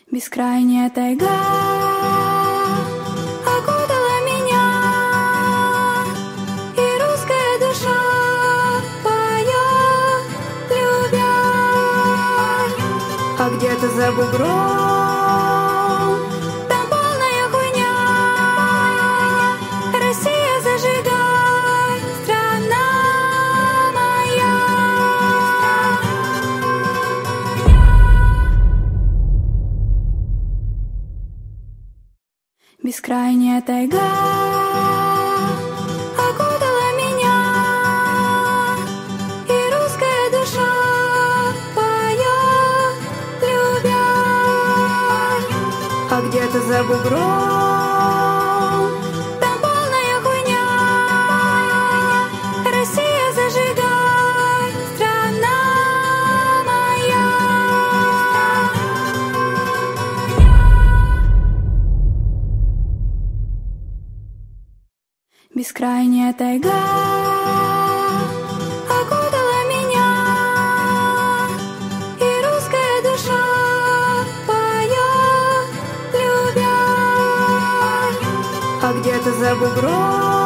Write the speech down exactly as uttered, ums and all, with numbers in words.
Бескрайняя тайга окутала меня, и русская душа поет, любя. А где-то за бугром там полная хуйня. Россия, зажигай, страна моя. Бескрайняя тайга окутала меня, и русская душа поет, любя. А где-то за бугром там полная хуйня. Россия, зажигай, страна моя. Бескрайняя тайга окутала меня, и русская душа поет, любя. А где-то за бугром